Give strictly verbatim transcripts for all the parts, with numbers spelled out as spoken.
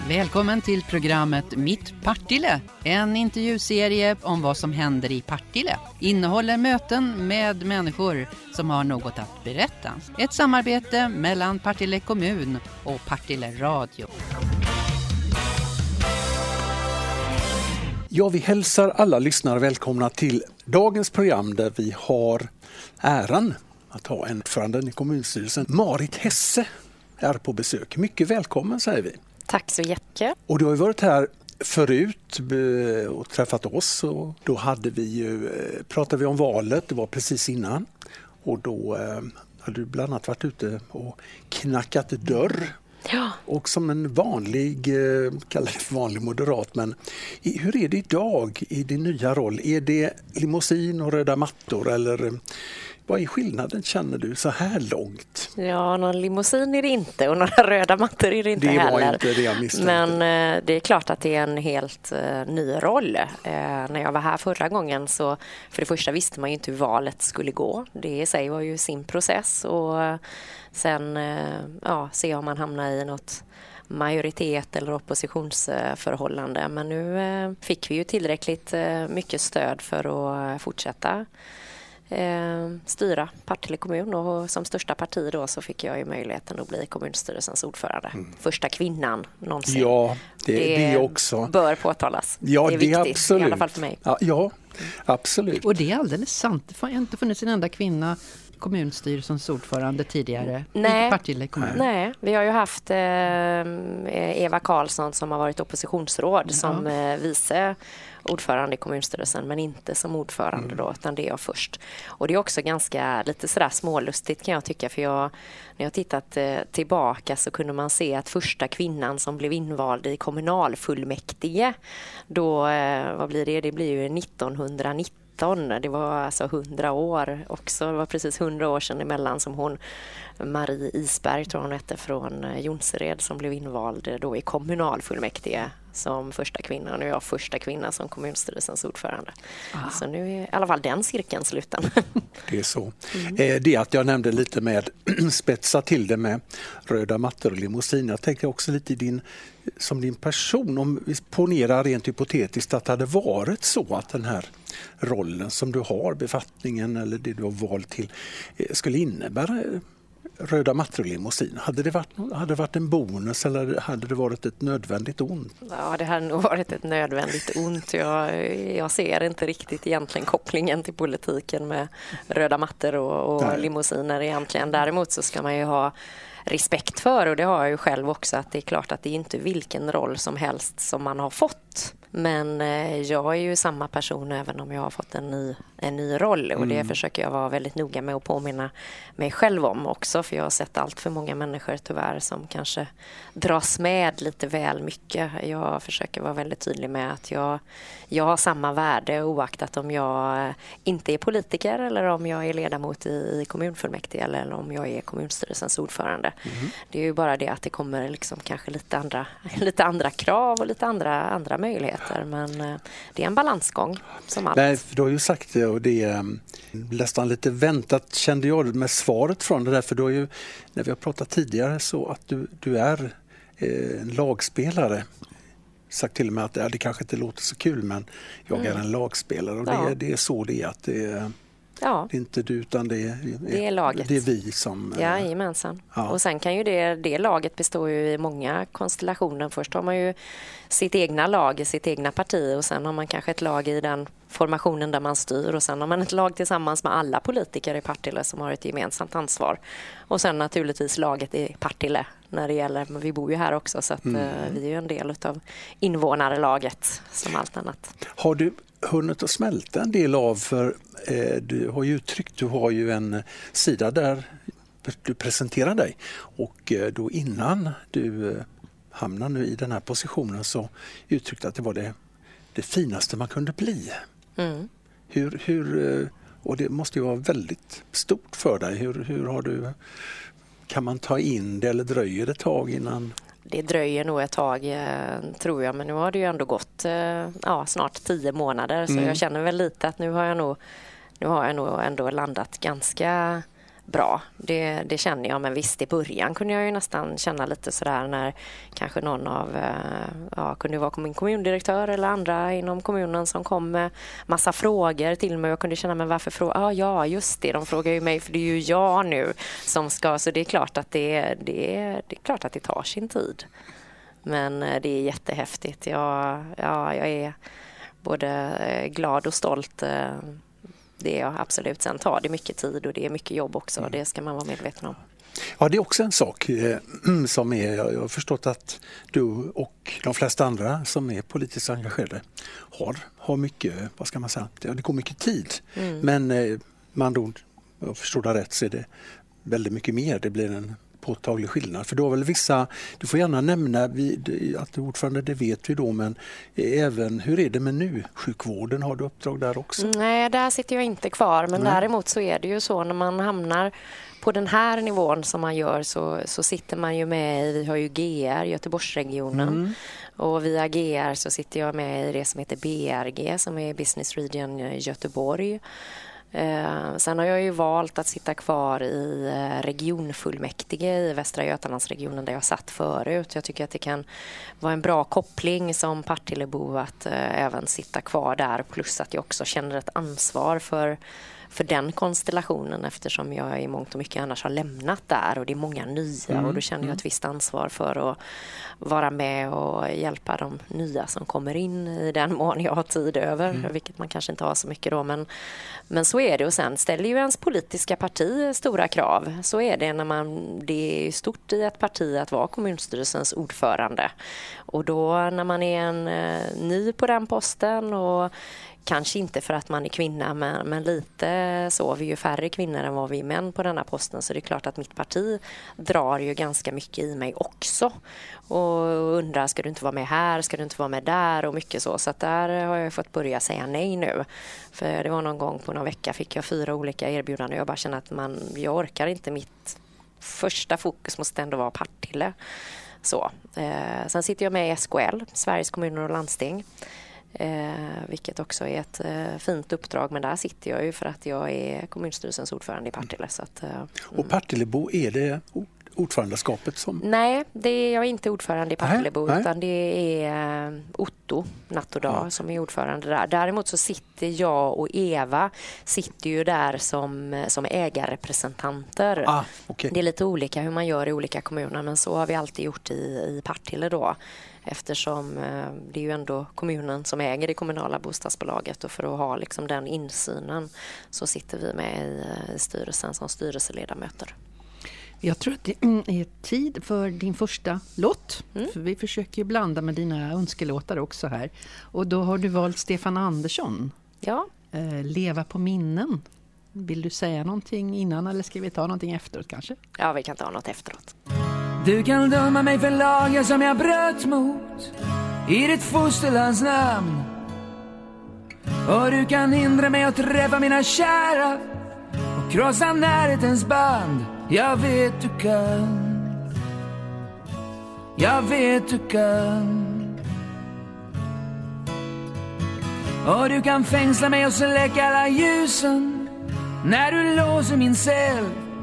Välkommen till programmet Mitt Partille, en intervjuserie om vad som händer i Partille. Innehåller möten med människor som har något att berätta. Ett samarbete mellan Partille kommun och Partille radio. Ja, vi hälsar alla lyssnare välkomna till dagens program där vi har äran att ha en ordförande i kommunstyrelsen. Marit Hesse är på besök. Mycket välkommen säger vi. Tack så jättemycket. Och du har ju varit här förut och träffat oss och då hade vi ju, pratade vi om valet, det var precis innan och då eh, hade du bland annat varit ute och knackat dörr. Ja. Och som en vanlig, eh, kallar det för vanlig moderat, men i, hur är det idag i din nya roll? Är det limousin och röda mattor eller vad är skillnaden känner du så här långt? Ja, någon limousin är det inte och några röda mattor är det inte det heller. Var inte det jag misstänkte. Men eh, det är klart att det är en helt eh, ny roll. Eh, när jag var här förra gången så för det första visste man ju inte hur valet skulle gå. Det i sig var ju sin process och eh, sen eh, ja, se om man hamnar i något majoritet eller oppositionsförhållande. Men nu eh, fick vi ju tillräckligt eh, mycket stöd för att fortsätta Eh, styra Partille kommun och som största parti då så fick jag ju möjligheten att bli kommunstyrelsens ordförande. Mm. Första kvinnan någonsin. Ja, det, det, det också. bör påtalas. Ja, det är det viktigt, absolut. i alla fall för mig. Ja, ja, absolut. Och det är alldeles sant. Det har inte funnits en enda kvinna kommunstyrelsens ordförande tidigare Nej. i Partille kommun. Nej, vi har ju haft eh, Eva Karlsson som har varit oppositionsråd ja. som eh, vice ordförande i kommunstyrelsen men inte som ordförande mm. då utan det är jag först. Och det är också ganska lite sådär smålustigt kan jag tycka för jag, när jag tittat eh, tillbaka så kunde man se att första kvinnan som blev invald i kommunalfullmäktige då, eh, vad blir det? Det blir ju nittonhundranitton. Det var alltså hundra år också. Det var precis hundra år sedan emellan som hon, Marie Isberg tror hon hette från Jonsered som blev invald då i kommunalfullmäktige som första kvinna. Nu är jag första kvinna som kommunstyrelsens ordförande. Ah. Så nu är i alla fall den cirkeln sluten. Det är så. Mm. Det att jag nämnde lite med spetsa till det med röda mattor och limousin. Jag tänker också lite i din, som din person. Om vi ponerar rent hypotetiskt att det hade varit så att den här rollen som du har, befattningen eller det du har valt till skulle innebära röda mattor och limousin. Hade det varit, hade det varit en bonus eller hade det varit ett nödvändigt ont? Ja, det hade nog varit ett nödvändigt ont. Jag, jag ser inte riktigt egentligen kopplingen till politiken med röda mattor och, och limousiner egentligen. Däremot så ska man ju ha respekt för, och det har jag ju själv också, att det är klart att det är inte vilken roll som helst som man har fått. Men eh, jag är ju samma person även om jag har fått en ny, en ny roll och mm. det försöker jag vara väldigt noga med att påminna mig själv om också, för jag har sett allt för många människor tyvärr som kanske dras med lite väl mycket. Jag försöker vara väldigt tydlig med att jag, jag har samma värde oaktat om jag inte är politiker eller om jag är ledamot i, i kommunfullmäktige eller om jag är kommunstyrelsens ordförande. Mm. Det är ju bara det att det kommer liksom kanske lite andra, lite andra krav och lite andra, andra möjligheter. Men det är en balansgång som allt. Nej, du har ju sagt det och det är nästan lite väntat kände jag med svaret från det där, för då är ju, när vi har pratat tidigare så att du, du är eh, en lagspelare. Sagt till mig att ja, det kanske inte låter så kul men jag mm. är en lagspelare och ja. det, det är så det är att det är Ja. Det är inte du utan det är, det är laget. Det är vi som... Ja, gemensamt. Ja. Och sen kan ju det, det laget bestå ju i många konstellationer. Först har man ju sitt egna lag i sitt egna parti och sen har man kanske ett lag i den formationen där man styr och sen har man ett lag tillsammans med alla politiker i Partille som har ett gemensamt ansvar. Och sen naturligtvis laget i Partille när det gäller, men vi bor ju här också så att mm. uh, vi är ju en del av invånarlaget som allt annat. Har du hunnit att smälta en del av, för eh, du har ju uttryckt, du har ju en sida där du presenterar dig och eh, då innan du eh, hamnar nu i den här positionen så uttryckte att det var det, det finaste man kunde bli. Mm. Hur, hur, och det måste ju vara väldigt stort för dig. Hur, hur har du, kan man ta in det eller dröjer det ett tag innan? Det dröjer nog ett tag tror jag, men nu har det ju ändå gått ja, snart tio månader så mm. jag känner väl lite att nu har jag nog, nu har jag nog ändå landat ganska bra. Det, det känner jag, men visst i början kunde jag ju nästan känna lite sådär när kanske någon av, ja, kunde vara min kommundirektör eller andra inom kommunen som kom med massa frågor till mig och jag kunde känna, men varför fråga? Ah, ja, just det, de frågar ju mig för det är ju jag nu som ska, så det är klart att det, det, det är klart att det tar sin tid. Men det är jättehäftigt. Jag, ja, jag är både glad och stolt. Det är jag absolut. Sen tar det mycket tid och det är mycket jobb också. Mm. Det ska man vara medveten om. Ja, det är också en sak eh, som är, jag har förstått att du och de flesta andra som är politiskt engagerade har, har mycket, vad ska man säga, det går mycket tid. Mm. Men eh, man då, jag förstår det rätt, så är det väldigt mycket mer. Det blir en påtaglig skillnad. För då har väl vissa, du får gärna nämna vid, att du ordförande, det vet vi då, men även hur är det med nu? Sjukvården, har du uppdrag där också? Nej, där sitter jag inte kvar, men Nej. däremot så är det ju så när man hamnar på den här nivån som man gör så, så sitter man ju med, vi har ju G R, Göteborgsregionen, mm. och via G R så sitter jag med i det som heter B R G som är Business Region Göteborg. Eh, sen har jag ju valt att sitta kvar i eh, regionfullmäktige i Västra Götalandsregionen där jag satt förut. Jag tycker att det kan vara en bra koppling som Partillebo att eh, även sitta kvar där, plus att jag också känner ett ansvar för för den konstellationen eftersom jag i mångt och mycket annars har lämnat där och det är många nya mm. och då känner jag ett visst ansvar för att vara med och hjälpa de nya som kommer in i den mån jag har tid över, mm. vilket man kanske inte har så mycket då, men, men så är det. Och sen ställer ju ens politiska parti stora krav. Så är det när man, det är stort i ett parti att vara kommunstyrelsens ordförande, och då när man är en eh, ny på den posten och kanske inte för att man är kvinna, men, men lite så. Vi är ju färre kvinnor än vad vi är män på denna posten, så det är klart att mitt parti drar ju ganska mycket i mig också. Och undrar, ska du inte vara med här? Ska du inte vara med där? Och mycket så. Så att där har jag fått börja säga nej nu. För det var någon gång på någon vecka fick jag fyra olika erbjudanden och jag bara känner att man, jag orkar inte. Mitt första fokus måste ändå vara Partille. Så. Eh, sen sitter jag med i S K L, Sveriges kommuner och landsting. Eh, vilket också är ett eh, fint uppdrag, men där sitter jag ju för att jag är kommunstyrelsens ordförande i Partille. Så att, eh, och Partillebo, är det ordförandeskapet som? Nej, det är jag är inte ordförande i Partillebo, nej, nej. Utan det är eh, Otto Nattodag ja. som är ordförande där. Däremot så sitter jag och Eva sitter ju där som, som ägarrepresentanter. Ah, okay. Det är lite olika hur man gör i olika kommuner, men så har vi alltid gjort i, i Partille då. Eftersom eh, det är ju ändå kommunen som äger det kommunala bostadsbolaget, och för att ha liksom den insynen så sitter vi med i, i styrelsen som styrelseledamöter. Jag tror att det är tid för din första låt. Mm. För vi försöker ju blanda med dina önskelåtar också här. Och då har du valt Stefan Andersson. Ja. Eh, Leva på minnen. Vill du säga någonting innan eller ska vi ta någonting efteråt kanske? Ja, vi kan ta något efteråt. Du kan döma mig för lagen som jag bröt mot i ditt fosterlands namn. Och du kan hindra mig att träffa mina kära och krossa närhetens band. Jag vet du kan. Jag vet du kan. Och du kan fängsla mig och släcka alla ljusen när du låser min cell.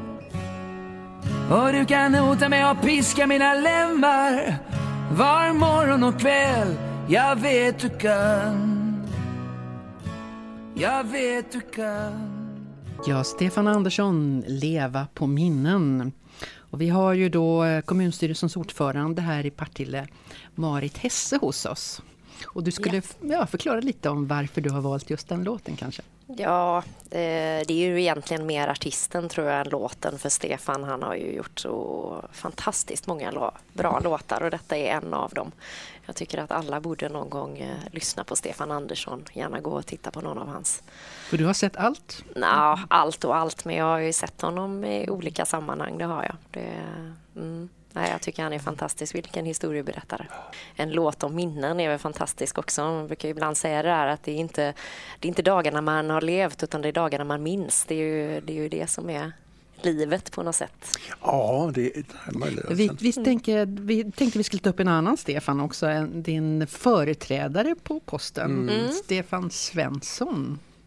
Och du kan hota mig och piska mina lemmar var morgon och kväll. Jag vet du kan. Jag vet du kan. Ja, Stefan Andersson, Leva på minnen. Och vi har ju då kommunstyrelsens ordförande här i Partille, Marit Hesse, hos oss. Och du skulle ja. Ja, förklara lite om varför du har valt just den låten kanske. Ja, det är ju egentligen mer artisten tror jag än låten, för Stefan han har ju gjort så fantastiskt många bra låtar och detta är en av dem. Jag tycker att alla borde någon gång eh, lyssna på Stefan Andersson, gärna gå och titta på någon av hans. För du har sett allt? Ja, allt och allt, men jag har ju sett honom i olika sammanhang, det har jag. Det, mm. Nej, jag tycker han är fantastisk. Vilken historieberättare. En låt om minnen är väl fantastisk också. Man brukar ibland säga det där att det är inte, det är inte dagarna man har levt utan det är dagarna man minns. Det är ju det, är ju det som är livet på något sätt. Ja, det är möjligt. Vi, vi, tänker, vi tänkte vi skulle ta upp en annan Stefan också. Din företrädare på posten, mm. Stefan Svensson.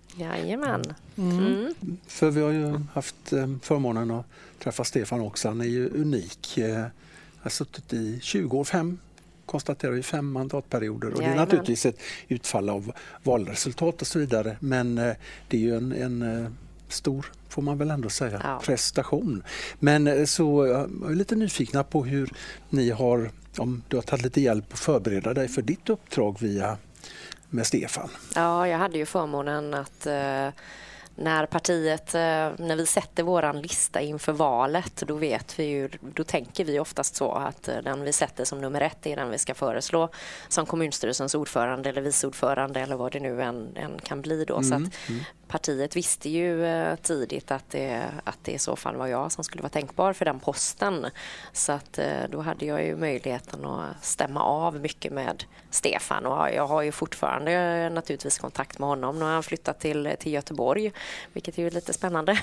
Jajamän. Mm. Mm. För vi har ju haft förmånen att träffa Stefan också. Han är ju unik. Jag har suttit i tjugo år, fem, konstaterar vi fem mandatperioder. Och Jajamän. det är naturligtvis ett utfall av valresultat och så vidare. Men det är ju en, en stor, får man väl ändå säga, ja. prestation. Men så jag är lite nyfikna på hur ni har, om du har tagit lite hjälp att förbereda dig för ditt uppdrag via med Stefan. Ja, jag hade ju förmånen att eh, när partiet, eh, när vi sätter våran lista inför valet, då vet vi ju, då tänker vi oftast så att eh, den vi sätter som nummer ett är den vi ska föreslå som kommunstyrelsens ordförande eller vice ordförande eller vad det nu än, än kan bli då. Mm, så att mm. partiet visste ju eh, tidigt att det, att det i så fall var jag som skulle vara tänkbar för den posten. Så att eh, då hade jag ju möjligheten att stämma av mycket med Stefan, och jag har ju fortfarande naturligtvis kontakt med honom. Nu har han flyttat till, till Göteborg, vilket är ju lite spännande.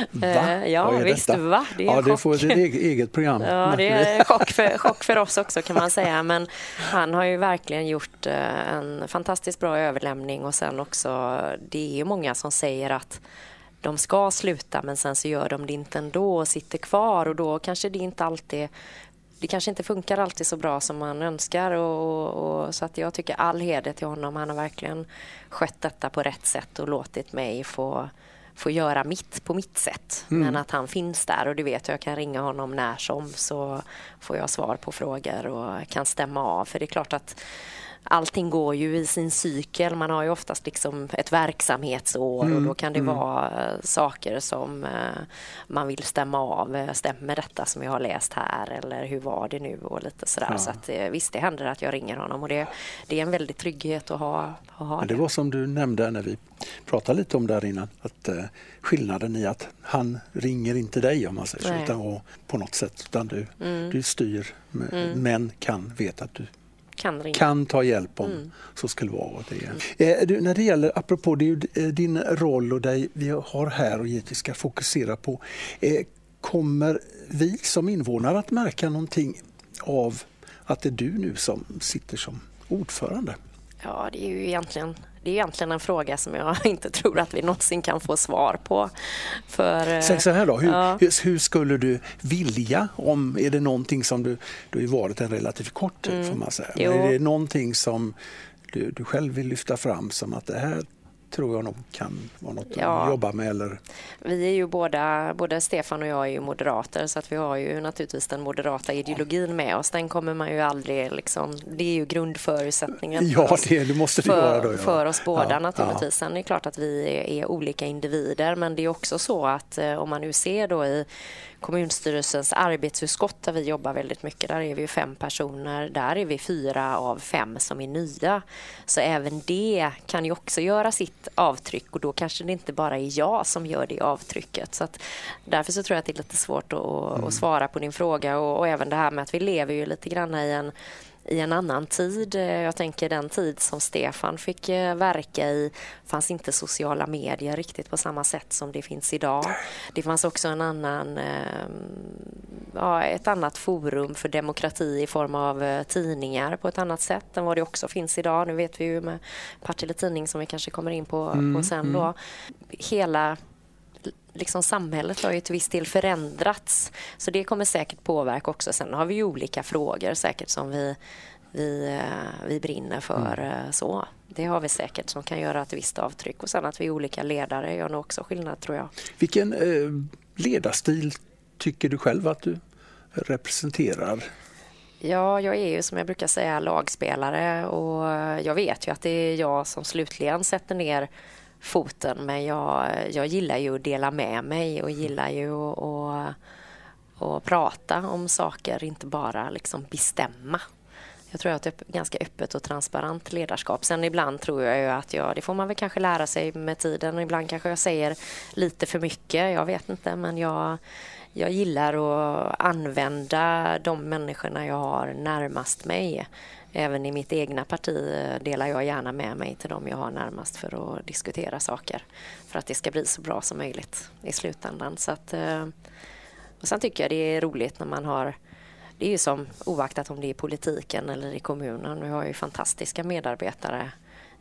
Va? ja, visst, va? Det är ja, det får ett eget program. Ja, det är chock för, chock för oss också kan man säga, men han har ju verkligen gjort en fantastiskt bra överlämning, och sen också, det är ju många som säger att de ska sluta men sen så gör de det inte ändå och sitter kvar, och då kanske det inte alltid det kanske inte funkar alltid så bra som man önskar, och, och, så att jag tycker all heder till honom. Han har verkligen skött detta på rätt sätt och låtit mig få, få göra mitt på mitt sätt. Mm. Men att han finns där, och det vet jag, jag kan ringa honom när som, så får jag svar på frågor och kan stämma av. För det är klart att allting går ju i sin cykel. Man har ju oftast liksom ett verksamhetsår mm, och då kan det mm. vara saker som man vill stämma av. Stämmer detta som jag har läst här, eller hur var det nu, och lite sådär. Ja. Så att visst, det händer att jag ringer honom, och det, det är en väldigt trygghet att ha, att ha det. Det var som du nämnde när vi pratade lite om där innan, att uh, skillnaden i att han ringer inte dig, om man säger så, utan och, på något sätt, utan du, mm. du styr mm. men kan veta att du Kan, kan ta hjälp om mm. så skulle vara det. Mm. Eh, du, när det gäller, apropå det, din roll och dig vi har här och givetvis ska fokusera på, eh, kommer vi som invånare att märka någonting av att det är du nu som sitter som ordförande? Ja, det är ju egentligen, det är egentligen en fråga som jag inte tror att vi någonsin kan få svar på. För, Säg så här då, hur, ja. hur, hur skulle du vilja, om är det någonting som du, du har ju varit en relativt kort tid, mm. får man säga. Men är det någonting som du, du själv vill lyfta fram som att det här tror jag nog kan vara något ja. att jobba med? Eller? Vi är ju båda, både Stefan och jag är ju moderater, så att vi har ju naturligtvis den moderata ideologin med oss. Den kommer man ju aldrig liksom, det är ju grundförutsättningen ja, för, oss, det, det måste det för, vara då, ja. för oss båda ja, naturligtvis. Ja. Sen är det klart att vi är, är olika individer, men det är också så att eh, om man nu ser då i kommunstyrelsens arbetsutskott där vi jobbar väldigt mycket, där är vi fem personer, där är vi fyra av fem som är nya. Så även det kan ju också göra sitt avtryck, och då kanske det inte bara är jag som gör det avtrycket. Så att därför så tror jag att det är lite svårt att, mm. att svara på din fråga, och, och även det här med att vi lever ju lite grann i en i en annan tid. Jag tänker den tid som Stefan fick verka i fanns inte sociala medier riktigt på samma sätt som det finns idag. Det fanns också en annan, ja, ett annat forum för demokrati i form av tidningar på ett annat sätt än vad det också finns idag. Nu vet vi ju med Partille Tidning som vi kanske kommer in på, mm, på sen då. Hela liksom samhället har ju till viss del förändrats, så det kommer säkert påverka också. Sen har vi ju olika frågor säkert som vi, vi, vi brinner för, mm. så. Det har vi säkert som kan göra ett visst avtryck, och sen att vi är olika ledare gör nog också skillnad, tror jag. Vilken eh, ledarstil tycker du själv att du representerar? Ja, jag är ju som jag brukar säga lagspelare, och jag vet ju att det är jag som slutligen sätter ner foten, men jag, jag gillar ju att dela med mig och gillar ju att, att, att prata om saker, inte bara liksom bestämma. Jag tror att det är ett ganska öppet och transparent ledarskap. Sen ibland tror jag ju att jag, det får man väl kanske lära sig med tiden, och ibland kanske jag säger lite för mycket, jag vet inte, men jag, jag gillar att använda de människorna jag har närmast mig. Även i mitt egna parti delar jag gärna med mig till dem jag har närmast för att diskutera saker, för att det ska bli så bra som möjligt i slutändan. Så att, och sen tycker jag det är roligt när man har, det är ju som oaktat om det är i politiken eller i kommunen, vi har ju fantastiska medarbetare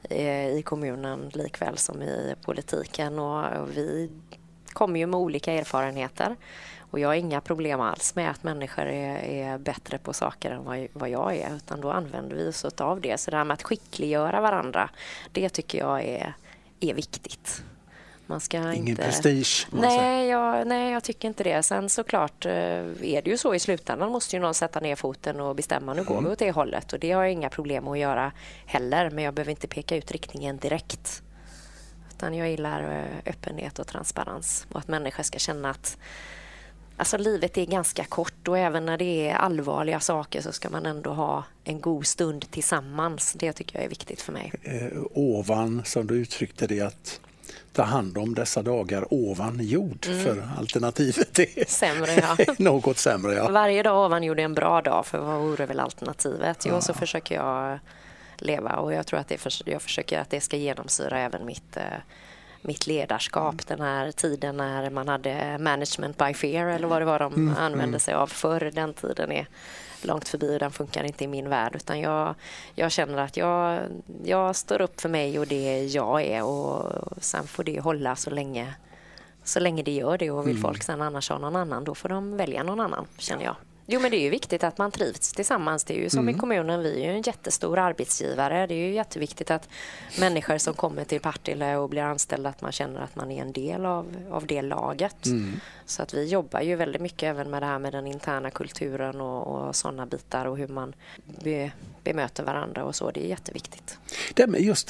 i kommunen likväl som i politiken, och vi kommer ju med olika erfarenheter. Och jag har inga problem alls med att människor är, är bättre på saker än vad, vad jag är, utan då använder vi oss av det. Så det här med att skickliggöra varandra, det tycker jag är, är viktigt. Man ska Ingen inte... prestige. Nej jag, nej, jag tycker inte det. Sen såklart är det ju så i slutändan måste ju någon sätta ner foten och bestämma, nu går vi åt det hållet. Och det har jag inga problem att göra heller, men jag behöver inte peka ut riktningen direkt. Utan jag gillar öppenhet och transparens och att människor ska känna att alltså, livet är ganska kort, och även när det är allvarliga saker så ska man ändå ha en god stund tillsammans. Det tycker jag är viktigt för mig. Eh, ovan, som du uttryckte det, att ta hand om dessa dagar ovan jord, mm. för alternativet är sämre, ja. något sämre. Ja. Varje dag ovan jord är en bra dag, för vad vore väl alternativet? Jo, ja. Så försöker jag leva, och jag tror att det för, jag försöker att det ska genomsyra även mitt, eh, mitt ledarskap. Mm. Den här tiden när man hade management by fear, eller vad det var de mm. använde sig av förr, den tiden är långt förbi och den funkar inte i min värld, utan jag, jag känner att jag, jag står upp för mig och det jag är, och sen får det hålla så länge, så länge det gör det, och vill mm. folk sen annars ha någon annan, då får de välja någon annan, känner jag. Jo, men det är ju viktigt att man trivs tillsammans. Det är ju som mm. i kommunen, vi är ju en jättestor arbetsgivare. Det är ju jätteviktigt att människor som kommer till Partille och blir anställda, att man känner att man är en del av, av det laget. Mm. Så att vi jobbar ju väldigt mycket även med det här med den interna kulturen och, och sådana bitar, och hur man be, bemöter varandra och så. Det är jätteviktigt. Det med just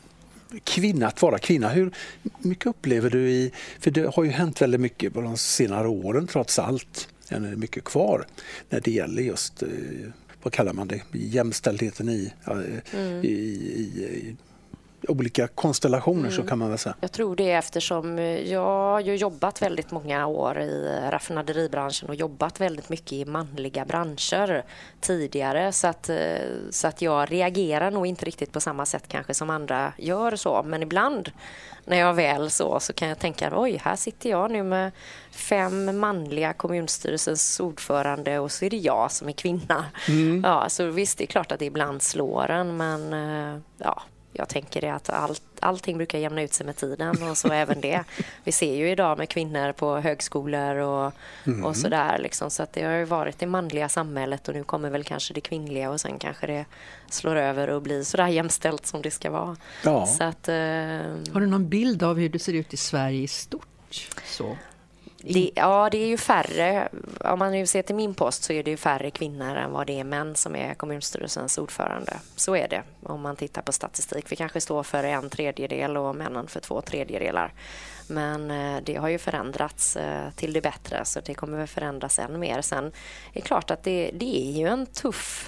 kvinna, att vara kvinna, hur mycket upplever du i, för det har ju hänt väldigt mycket på de senare åren trots allt. Det är mycket kvar när det gäller just, vad kallar man det, jämställdheten i, mm. i, i, i olika konstellationer, mm. så kan man väl säga. Jag tror det, eftersom jag har jobbat väldigt många år i raffinaderibranschen och jobbat väldigt mycket i manliga branscher tidigare, så att, så att jag reagerar nog inte riktigt på samma sätt kanske som andra gör så, men ibland när jag väl så så kan jag tänka, oj, här sitter jag nu med fem manliga kommunstyrelsens ordförande och så är det jag som är kvinna. Mm. Ja, så visst, det är klart att det ibland slår en, men ja, jag tänker det att allt, allting brukar jämna ut sig med tiden, och så även det. Vi ser ju idag med kvinnor på högskolor och, mm. och sådär. Liksom, så att det har ju varit det manliga samhället, och nu kommer väl kanske det kvinnliga, och sen kanske det slår över och blir sådär jämställt som det ska vara. Ja. Så att, eh, har du någon bild av hur det ser ut i Sverige i stort? Så. Det, ja, det är ju färre. Om man nu ser till min post så är det ju färre kvinnor än vad det är män som är kommunstyrelsens ordförande. Så är det om man tittar på statistik. Vi kanske står för en tredjedel och männen för två tredjedelar. Men det har ju förändrats till det bättre, så det kommer väl förändras än mer. Sen är det klart att det, det är ju en tuff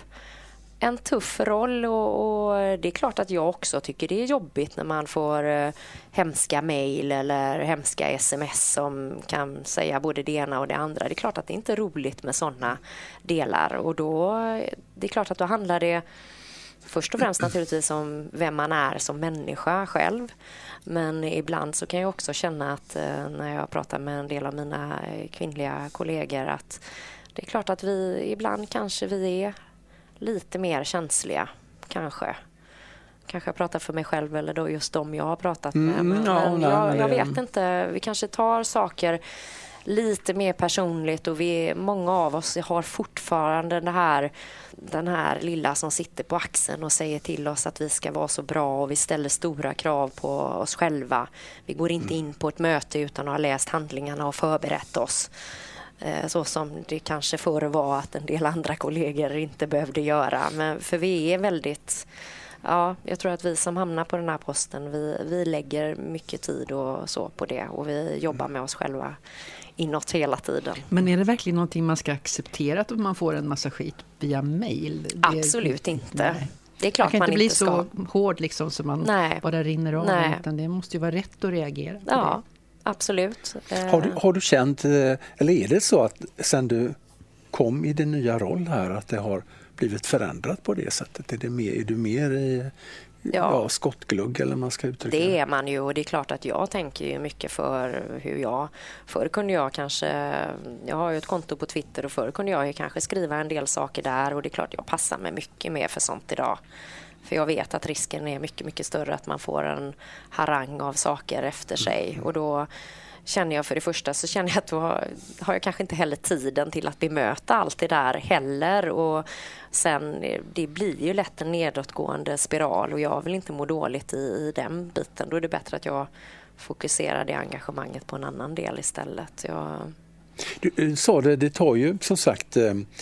En tuff roll, och, och det är klart att jag också tycker det är jobbigt när man får eh, hemska mejl eller hemska sms som kan säga både det ena och det andra. Det är klart att det inte är roligt med sådana delar, och då det är klart att då handlar det först och främst naturligtvis om vem man är som människa själv. Men ibland så kan jag också känna att eh, när jag pratar med en del av mina kvinnliga kollegor, att det är klart att vi ibland kanske vi är lite mer känsliga, kanske. Kanske jag pratar för mig själv eller då just de jag har pratat med. Mm, men, ja, men nej, jag, nej, jag vet inte, vi kanske tar saker lite mer personligt, och vi, många av oss har fortfarande det här, den här lilla som sitter på axeln och säger till oss att vi ska vara så bra, och vi ställer stora krav på oss själva. Vi går inte in på ett möte utan att ha läst handlingarna och förberett oss. Så som det kanske förr var att en del andra kollegor inte behövde göra. Men för vi är väldigt... Ja, jag tror att vi som hamnar på den här posten, vi, vi lägger mycket tid och så på det. Och vi jobbar med oss själva inåt hela tiden. Men är det verkligen någonting man ska acceptera, att man får en massa skit via mejl? Absolut inte. Nej. Det är klart man, man inte inte ska. bli så hård liksom så man Nej. bara rinner av. Nej. Utan det måste ju vara rätt att reagera på ja. det. Absolut. Har du, har du känt, eller är det så att sen du kom i din nya roll här, att det har blivit förändrat på det sättet? Är, det mer, är du mer i ja. Ja, skottglugg eller man ska uttrycka det? Det är man ju, och det är klart att jag tänker ju mycket för hur jag... Förr kunde jag kanske... Jag har ju ett konto på Twitter och förr kunde jag ju kanske skriva en del saker där, och det är klart jag passar mig mycket mer för sånt idag. För jag vet att risken är mycket, mycket större att man får en harang av saker efter sig. Mm. Och då känner jag för det första så känner jag att då har jag kanske inte heller tiden till att bemöta allt det där heller. Och sen det blir ju lätt en nedåtgående spiral, och jag vill inte må dåligt i, i den biten. Då är det bättre att jag fokuserar det engagemanget på en annan del istället. Jag... Du sa det, det tar ju som sagt...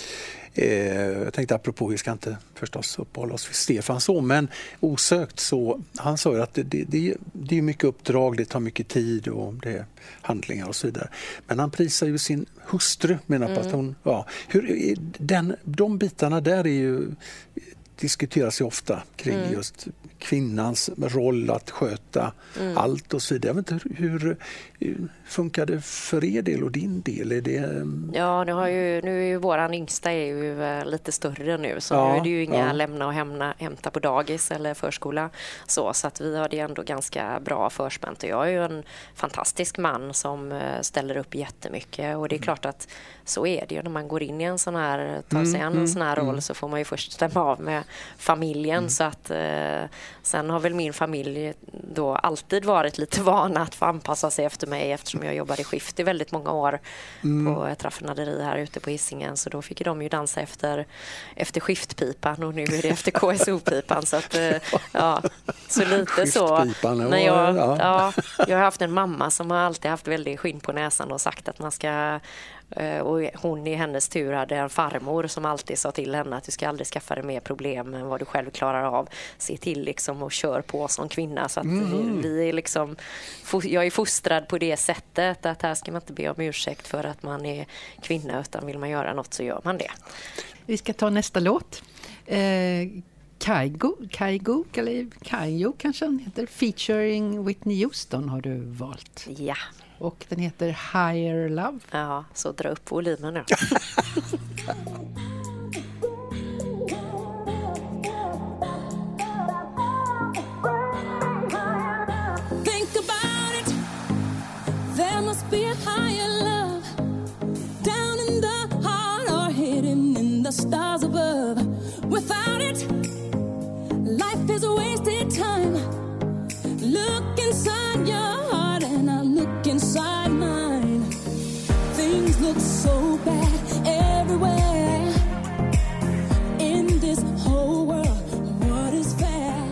Eh, jag tänkte apropå, vi ska inte förstås uppehålla oss vid Stefan så, men osökt så, han sa ju att det, det, det, det är mycket uppdrag, det tar mycket tid och det är handlingar och så vidare. Men han prisar ju sin hustru, menar på mm. att hon, ja, hur, den, de bitarna där är ju, diskuteras ju ofta kring mm. just kvinnans roll att sköta mm. allt och så vidare. Jag vet inte, hur, hur funkar det för er del och din del? Är det... Ja, nu, har ju, nu är ju våran yngsta är ju lite större nu, så ja, nu är det ju inga ja. lämna och hämna, hämta på dagis eller förskola. Så, så att vi har det ändå ganska bra förspänt. Jag är ju en fantastisk man som ställer upp jättemycket, och det är klart att så är det ju när man går in i en sån här, tar sig an en sån här roll, så får man ju först stämma av med familjen. Mm. Så att eh, sen har väl min familj då alltid varit lite vana att få anpassa sig efter mig, eftersom jag jobbade i skift i väldigt många år mm. på ett raffinaderi här ute på Hisingen. Så då fick de ju dansa efter, efter skiftpipan, och nu är det efter K S O-pipan. Så att, eh, ja, så lite så. När jag, ja, jag har haft en mamma som har alltid haft väldigt skinn på näsan och sagt att man ska... Och hon i hennes tur hade en farmor som alltid sa till henne att du ska aldrig skaffa dig mer problem än vad du själv klarar av. Se till liksom och kör på som kvinna. Så att mm. vi är liksom, jag är fostrad på det sättet att här ska man inte be om ursäkt för att man är kvinna, utan vill man göra något så gör man det. Vi ska ta nästa låt. Eh, Kygo, Kygo eller Kygo kanske den heter. Featuring Whitney Houston har du valt. Ja. Och den heter Higher Love. Ja, så dra upp volymen nu. Think about it. There must be a higher love down in the heart or hidden in the stars above. Without it, life is a wasted time. Look inside your heart and I look inside mine. Things look so bad everywhere in this whole world. What is fair?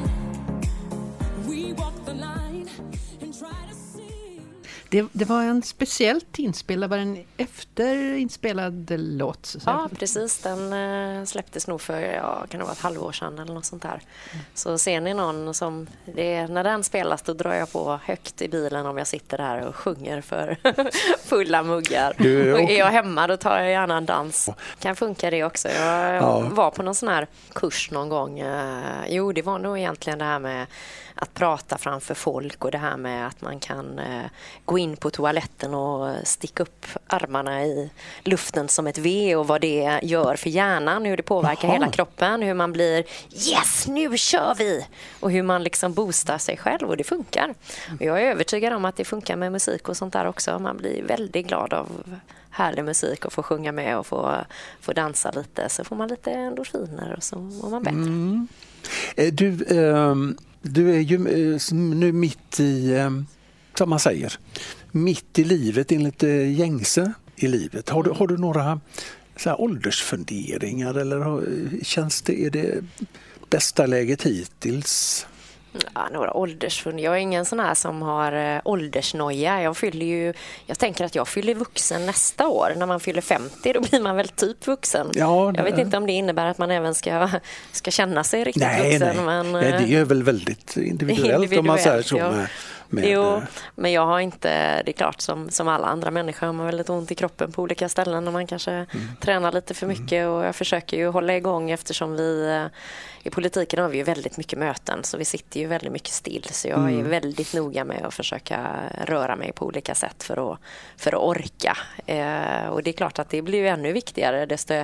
We walk the line and try to see. Det, det var en speciellt inspelad, var en efterinspelad låt? Så ja, precis. Den äh, släpptes nog för, ja, kan det vara ett halvår sedan eller något sånt där. Mm. Så ser ni någon som, det, när den spelas då drar jag på högt i bilen om jag sitter där och sjunger för fulla muggar. Du, och är jag hemma då tar jag gärna en dans. Kan funka det också. Jag ja. var på någon sån här kurs någon gång. Jo, det var nog egentligen det här med att prata framför folk och det här med att man kan eh, gå in på toaletten och sticka upp armarna i luften som ett V och vad det gör för hjärnan, hur det påverkar Aha. hela kroppen, hur man blir yes, nu kör vi! Och hur man liksom boostar sig själv, och det funkar. Och jag är övertygad om att det funkar med musik och sånt där också. Man blir väldigt glad av härlig musik och få sjunga med och få, få dansa lite, så får man lite endorfiner och så mår man bättre. Mm. Du... Um... Du är ju nu mitt i, som man säger, mitt i livet, enligt gängse i livet. Har du, har du några så här åldersfunderingar eller har, känns det, är det bästa läget hittills? Ja, några åldersfund. Jag är ingen sån här som har äh, åldersnoja. Jag fyller ju, jag tänker att jag fyller vuxen nästa år. När man fyller femtio då blir man väl typ vuxen. Ja, det... Jag vet inte om det innebär att man även ska, ska känna sig riktigt nej, vuxen. Nej. Men, nej, det är väl väldigt individuellt, individuellt om man säger så. Ja. Med, med... Jo, men jag har inte, det är klart som, som alla andra människor har man väldigt ont i kroppen på olika ställen och man kanske mm. tränar lite för mycket mm. och jag försöker ju hålla igång eftersom vi i politiken har vi ju väldigt mycket möten så vi sitter ju väldigt mycket still så jag mm. är väldigt noga med att försöka röra mig på olika sätt för att, för att orka. Eh, och det är klart att det blir ju ännu viktigare desto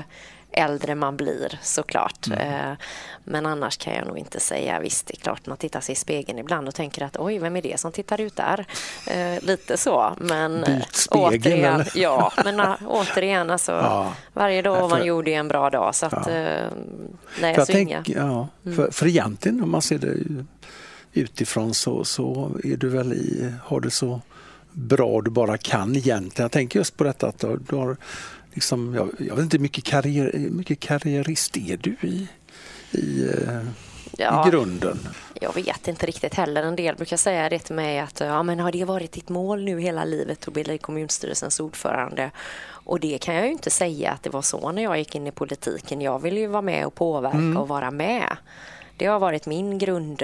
äldre man blir, såklart. Mm. Men annars kan jag nog inte säga. Visst, det är klart man tittar sig i spegeln ibland och tänker att oj, vem är det som tittar ut där? Lite så, men återigen, eller? ja, men äh, återigen alltså, ja. varje dag för, man gjorde en bra dag, så att ja. nej, för så tänk, inga. Ja, mm. för, för egentligen om man ser det utifrån så, så är du väl i, har det så bra du bara kan egentligen. Jag tänker just på detta att du, du har liksom, jag, jag vet inte hur mycket, karriär, mycket karriärist är du i, i, ja, i grunden? Jag vet inte riktigt heller. En del brukar säga det till mig att ja, men har det varit ditt mål nu hela livet att bli kommunstyrelsens ordförande? Och det kan jag ju inte säga att det var så när jag gick in i politiken. Jag vill ju vara med och påverka mm. och vara med. Det har varit min grund.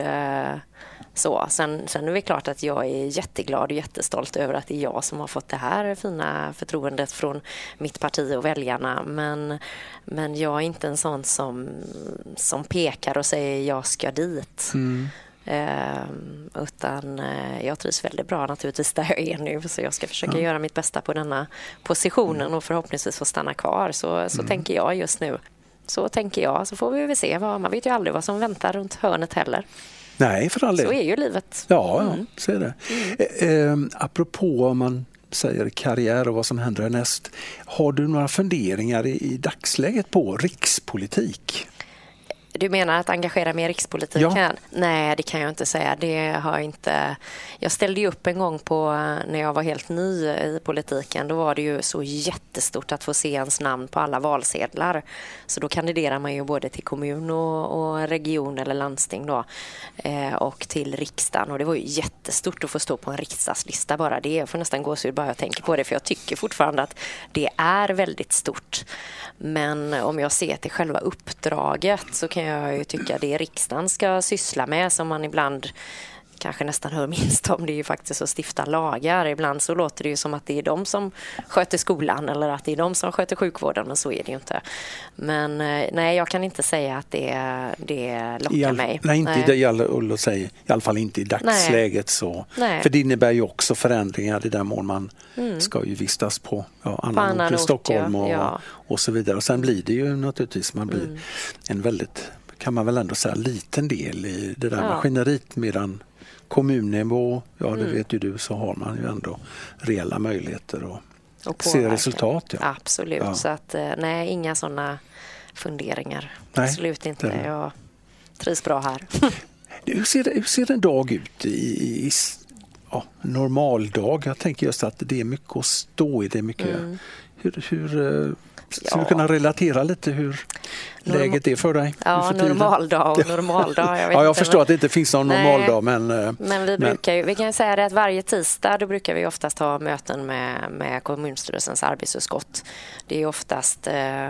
Så. Sen, sen är det klart att jag är jätteglad och jättestolt över att det är jag som har fått det här fina förtroendet från mitt parti och väljarna. Men, men jag är inte en sån som, som pekar och säger jag ska dit. Mm. Eh, utan eh, jag trivs väldigt bra naturligtvis där jag är nu, så jag ska försöka ja. göra mitt bästa på denna positionen mm. och förhoppningsvis få stanna kvar. Så, så mm. tänker jag just nu. Så tänker jag, så får vi väl se. Vad, man vet ju aldrig vad som väntar runt hörnet heller. Nej, för all del. Så är ju livet. Ja, ja mm. så är det. Mm. Eh, apropå om man säger karriär och vad som händer näst. Har du några funderingar i, i dagsläget på rikspolitik? Du menar att engagera mig i rikspolitiken? Ja. Nej, det kan jag inte säga. Det har inte. Jag ställde ju upp en gång på när jag var helt ny i politiken. Då var det ju så jättestort att få se ens namn på alla valsedlar. Så då kandiderar man ju både till kommun och, och region eller landsting då, eh, och till riksdagen. Och det var ju jättestort att få stå på en riksdagslista bara det. Jag får nästan gå så bara jag tänker på det, för jag tycker fortfarande att det är väldigt stort. Men om jag ser till själva uppdraget så kan jag ju tycka det riksdagen ska syssla med, som man ibland kanske nästan hör minst om, det är ju faktiskt att stifta lagar. Ibland så låter det ju som att det är de som sköter skolan eller att det är de som sköter sjukvården, men så är det ju inte. Men nej, jag kan inte säga att det, det lockar I all, mig. Nej, inte nej. I, all, i, säga, i alla fall inte i dagsläget. Så. För det innebär ju också förändringar i den mån man mm. ska ju vistas på ja, annan, annan ort i Stockholm och, ja. och så vidare. Och sen blir det ju naturligtvis, man blir mm. en väldigt, kan man väl ändå säga, liten del i det där ja. maskineriet, medan kommunnivå, ja det mm. vet ju du, så har man ju ändå reella möjligheter att se resultat. Ja. Absolut, ja. Så att nej, inga sådana funderingar. Nej, absolut inte, det. Jag trivs bra här. Hur ser, hur ser en dag ut i, i ja, normal dag? Jag tänker just att det är mycket att stå i, det är mycket, mm. hur, hur ska ja. du kunna relatera lite hur Norm- läget är för dig? Ja, normaldag och normaldag. Jag, vet ja, jag inte, förstår men... att det inte finns någon normaldag. Men, men vi brukar ju, vi kan säga det att varje tisdag då brukar vi oftast ha möten med, med kommunstyrelsens arbetsutskott. Det är oftast, eh,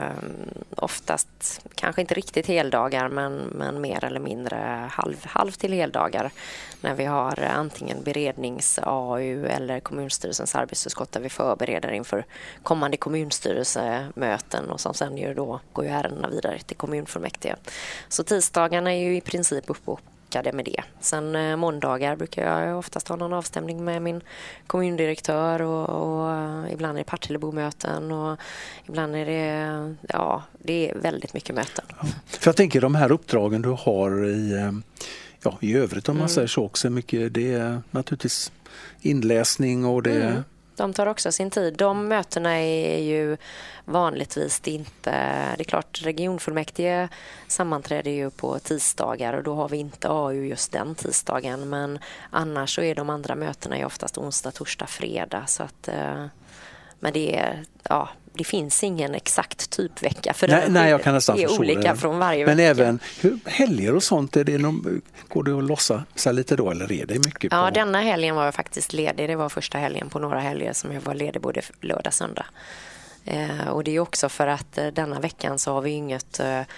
oftast kanske inte riktigt heldagar, men, men mer eller mindre halv, halv till heldagar. När vi har antingen berednings-A U eller kommunstyrelsens arbetsutskott där vi förbereder inför kommande kommunstyrelsemöten, och som sen ju då går ju ärendena vidare till kommunfullmäktige. Så tisdagarna är ju i princip uppbokade med det. Sen eh, måndagar brukar jag oftast ha någon avstämning med min kommundirektör, och, och ibland är det Partillebomöten och ibland är det, ja, det är väldigt mycket möten. Ja. För jag tänker de här uppdragen du har i, ja, i övrigt om man mm. säger så också mycket, det är naturligtvis inläsning och det mm. De tar också sin tid. De mötena är ju vanligtvis inte... Det är klart, regionfullmäktige sammanträder ju på tisdagar och då har vi inte A U just den tisdagen. Men annars så är de andra mötena ju oftast onsdag, torsdag, fredag. Så att, men det är... Ja, det finns ingen exakt typvecka, för nej, det, nej, jag kan nästan det är olika det. Från varje men vecka. Men även hur, helger och sånt, är det någon, går det att lossa sig lite då, eller är det mycket? Ja, på... denna helgen var jag faktiskt ledig. Det var första helgen på några helger som jag var ledig både lördag och söndag. Eh, och det är också för att eh, denna veckan så har vi inget... Eh,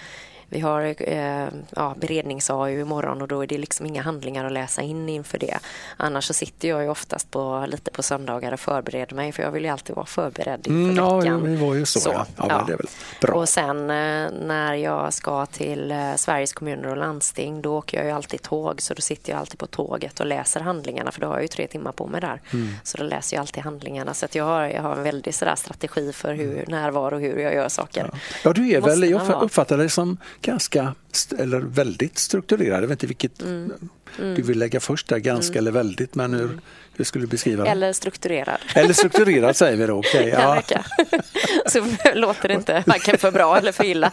vi har eh, ja, berednings-A U imorgon och då är det liksom inga handlingar att läsa in inför det. Annars så sitter jag ju oftast på, lite på söndagar och förbereder mig, för jag vill ju alltid vara förberedd inför mm, veckan. Ja, det var ju så. så. Ja. Ja, ja. Men det är väl bra. Och sen eh, när jag ska till eh, Sveriges kommuner och landsting, då åker jag ju alltid tåg, så då sitter jag alltid på tåget och läser handlingarna, för då har jag ju tre timmar på mig där. Mm. Så då läser jag alltid handlingarna. Så att jag, har, jag har en väldigt sådär strategi för hur, närvaro och hur jag gör saker. Ja, ja du är väl, jag uppfattar dig som ganska, eller väldigt strukturerad. Jag vet inte vilket mm. Mm. du vill lägga först där, ganska mm. eller väldigt, men hur, mm. hur skulle du beskriva det? Eller strukturerad. Eller strukturerad säger vi då, okej. Okay, ja. Så låter det inte varken för bra eller för illa.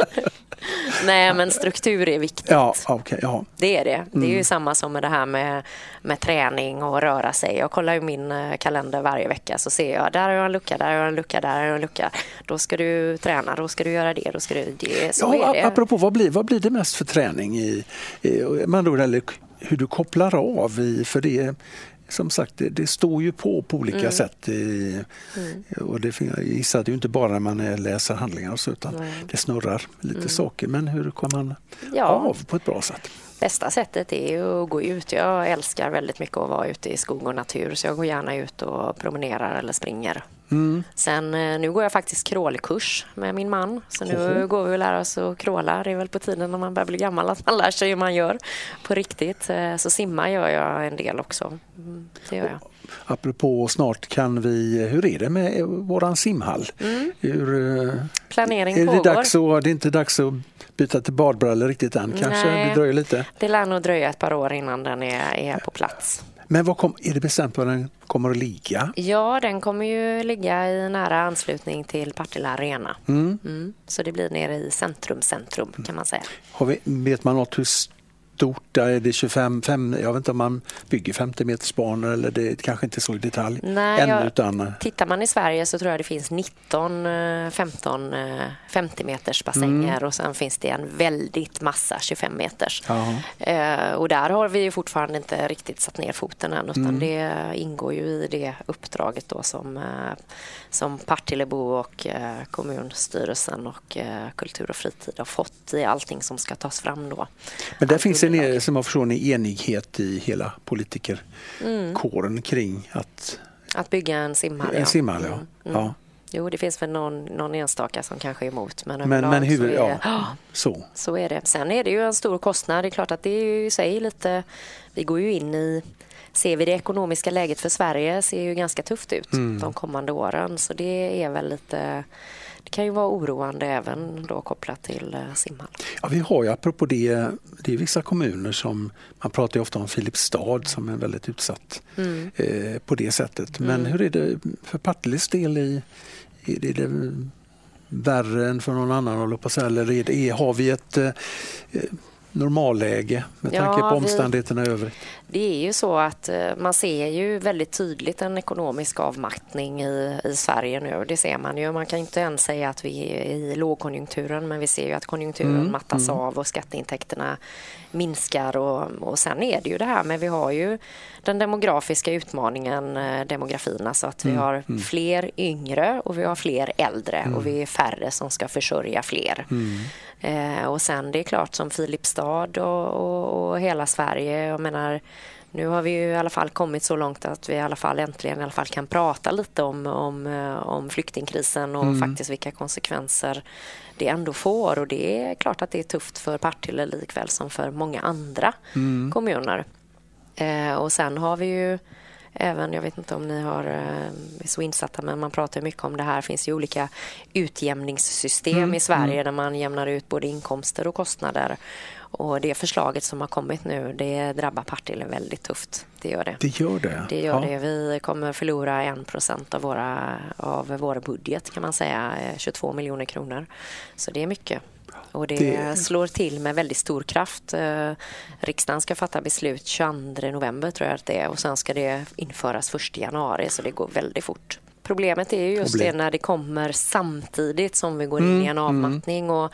Nej, men struktur är viktigt. Ja, okay, ja. Det är det. Det är ju mm. samma som med det här med, med träning och röra sig. Jag kollar ju min kalender varje vecka, så ser jag, där har jag en lucka, där har jag en lucka, där har jag en lucka. Då ska du träna, då ska du göra det, då ska du det. Så ja, är det. Apropå, vad blir, vad blir det mest för träning i, i man då, eller hur du kopplar av i, för det som sagt, det, det står ju på på olika mm. sätt i, mm. och det gissar det ju inte bara när man läser handlingar och så, utan mm. det snurrar lite mm. saker, men hur kommer man ja. av på ett bra sätt? Bästa sättet är ju att gå ut. Jag älskar väldigt mycket att vara ute i skog och natur, så jag går gärna ut och promenerar eller springer. Mm. Sen nu går jag faktiskt krålkurs med min man, så nu mm. går vi och lär oss att kråla. Det är väl på tiden när man börjar bli gammal att man lär sig hur man gör på riktigt. Så simma gör jag en del också. Mm, det gör jag. Apropå snart kan vi, hur är det med våran simhall? Mm. Hur, Planering är pågår. Det, dags att, det är inte dags att byta till badbrallor riktigt än, kanske? Nej, det dröjer lite. Det lär nog dröja ett par år innan den är, är på plats. Men vad kom, är det bestämt var den kommer att ligga? Ja, den kommer ju ligga i nära anslutning till Partille Arena. Mm. Mm. Så det blir nere i centrum, centrum kan man säga. Har vi, vet man något hur stort är det? tjugofem, fem, jag vet inte om man bygger femtio meters banor eller det kanske inte så i detalj. Nej, än, jag, utan, tittar man i Sverige så tror jag det finns nitton, femton, femtio meters bassänger mm. och sen finns det en väldigt massa tjugofem meters. Eh, och där har vi ju fortfarande inte riktigt satt ner foten än, utan mm. det ingår ju i det uppdraget då som, som Partillebo och eh, kommunstyrelsen och eh, kultur och fritid har fått i allting som ska tas fram då. Men där finns en, som jag förstår, en enighet i hela politikerkåren mm. kring att... Att bygga en simhall, en ja. simhall, ja. Mm. Mm. ja. Jo, det finns väl någon, någon enstaka som kanske är emot. Men, men, men hur, så, är ja, det, oh, så. så är det. Sen är det ju en stor kostnad. Det är klart att det är ju i sig lite... Vi går ju in i... Ser vi det ekonomiska läget för Sverige ser ju ganska tufft ut mm. de kommande åren. Så det är väl lite... Det kan ju vara oroande även då kopplat till uh, simhall. Ja, vi har ju apropå det, det är vissa kommuner som, man pratar ju ofta om Filipstad som är väldigt utsatt mm. eh, på det sättet. Men mm. hur är det för Partilles del i, är det, är det värre än för någon annan? Eller är det, är, har vi ett eh, normalläge med tanke ja, på omständigheterna vi, över? Det är ju så att man ser ju väldigt tydligt en ekonomisk avmattning i, i Sverige nu. Det ser man ju. Man kan inte ens säga att vi är i lågkonjunkturen, men vi ser ju att konjunkturen mm, mattas mm. av och skatteintäkterna minskar. Och, och sen är det ju det här med vi har ju den demografiska utmaningen, demografin, alltså att vi mm, har mm. fler yngre och vi har fler äldre mm. och vi är färre som ska försörja fler. Mm. Eh, och sen det är klart som Filipstad och, och, och hela Sverige, jag menar nu har vi ju i alla fall kommit så långt att vi i alla fall äntligen i alla fall kan prata lite om, om, om flyktingkrisen och mm. faktiskt vilka konsekvenser det ändå får, och det är klart att det är tufft för Partille likväl som för många andra mm. kommuner. Eh, och sen har vi ju även, jag vet inte om ni har är så insatta, men man pratar mycket om det här. Det finns ju olika utjämningssystem mm. i Sverige mm. där man jämnar ut både inkomster och kostnader. Och det förslaget som har kommit nu, det drabbar Partille väldigt tufft. Det gör det. Det gör det? Det gör ja. det. Vi kommer förlora en procent av våra, av vår budget kan man säga, tjugotvå miljoner kronor. Så det är mycket. Och det, det slår till med väldigt stor kraft. Riksdagen ska fatta beslut tjugoandra november tror jag att det är, och sen ska det införas första januari, så det går väldigt fort. Problemet är ju just Problem. det när det kommer samtidigt som vi går in mm, i en avmattning mm. och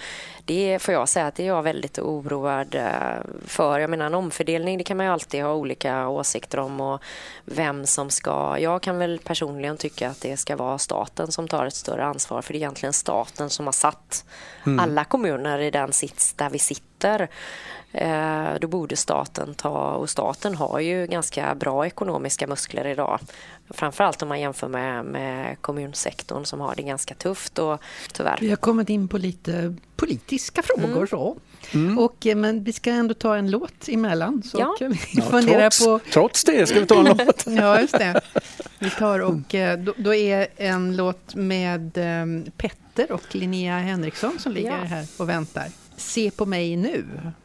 det får jag säga att det är jag väldigt oroad för. Jag menar en omfördelning, det kan man ju alltid ha olika åsikter om och vem som ska. Jag kan väl personligen tycka att det ska vara staten som tar ett större ansvar, för det är egentligen staten som har satt mm. alla kommuner i den sits där vi sitter. Eh, då borde staten ta, och staten har ju ganska bra ekonomiska muskler idag. Framförallt om man jämför med, med kommunsektorn som har det ganska tufft och tyvärr. Vi har kommit in på lite politiska frågor mm. så. Mm. Och, men vi ska ändå ta en låt emellan. Så ja. kan vi ja, fundera trots, på... trots det ska vi ta en låt. Ja, just det. Vi tar och då, då är en låt med um, Petter och Linnea Henriksson som ligger ja. här och väntar. Se på mig nu.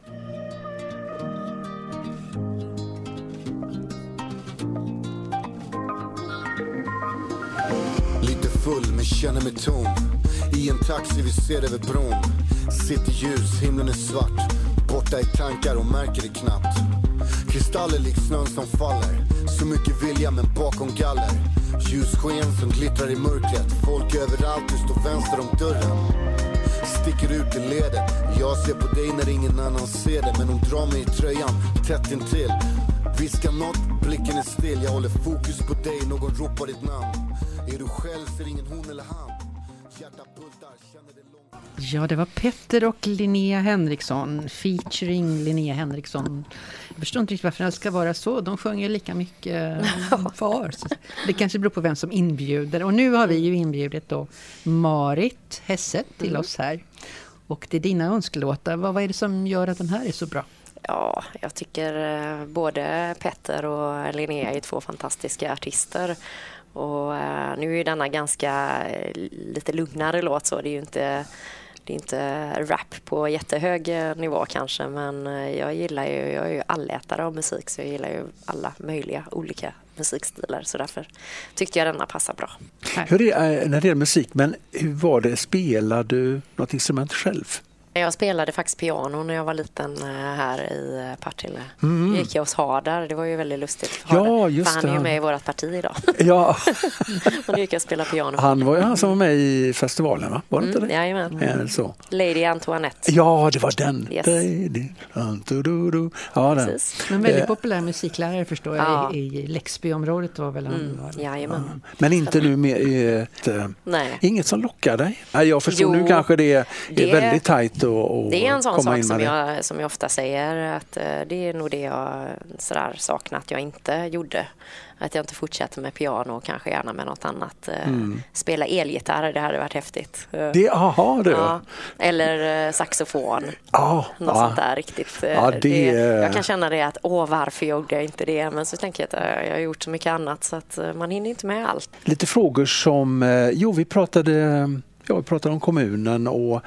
Lite full men känner mig tom. I en taxi vi ser över bron. Sitter ljus, himlen är svart. Borta i tankar och märker det knappt. Kristaller likt snön som faller. Så mycket vilja men bakom galler. Ljussken som glittrar i mörkret. Folk överallt, du står vänster om dörren. Sticker ut i ledet. Jag ser på dig när ingen annan ser det. Men hon drar mig i tröjan, tätt intill. Viskar något, blicken är still. Jag håller fokus på dig, någon ropar ditt namn. Är du själv, ser ingen hon eller han. Hjärta bultar, känner det långt. Ja, det var Petter och Linnea Henriksson, featuring Linnea Henriksson. Jag förstår inte riktigt varför det ska vara så. De sjunger lika mycket var. Det kanske beror på vem som inbjuder. Och nu har vi ju inbjudit då Marit Hesse till mm. oss här. Och det är dina önskelåtar. Vad, vad är det som gör att den här är så bra? Ja, jag tycker både Petter och Linnea är två fantastiska artister. Och uh, nu är ju denna ganska uh, lite lugnare låt så. Det är ju inte, det är inte rap på jättehög nivå kanske. Men uh, jag gillar ju, jag är ju allätare av musik så jag gillar ju alla möjliga olika musikstilar. Så därför tyckte jag denna passar bra. Hur är det när det är musik, men hur var det, spelar du något instrument själv? Jag spelade faktiskt piano när jag var liten här i Partille. Mm. Gick jag hos Hadar, det var ju väldigt lustigt. Hadar, ja, just för han det. är ju med i vårt parti idag. Ja. Och då gick jag och spela piano. Han var ju han som var med i festivalen, va? Var det mm, inte det? Jajamän. Mm. Så. Lady Antoinette. Ja, det var den. Yes. Lady Antoinette. Ja, den. Precis. Men väldigt populär musiklärare förstår jag ja. i, i Läxby-området var väl han. Mm, var. jajamän. Ja. Men inte nu med ett, Nej. Inget som lockar dig? Nej, jag förstår jo, nu kanske det är det, väldigt tajt och, och det är en sån sak som det. jag, som jag ofta säger att uh, det är nog det jag sådär, saknar att jag inte gjorde. Att jag inte fortsätter med piano och kanske gärna med något annat. Uh, mm. Spela elgitarr, det hade varit häftigt. Uh, det, aha, det. Ja, eller uh, saxofon. Ah, något ah. sånt där riktigt. Uh, ah, det, det, jag kan känna det att åh, varför gjorde jag inte det? Men så tänker jag att uh, jag har gjort så mycket annat så att uh, man hinner inte med allt. Lite frågor som, uh, jo vi pratade, ja, vi pratade om kommunen och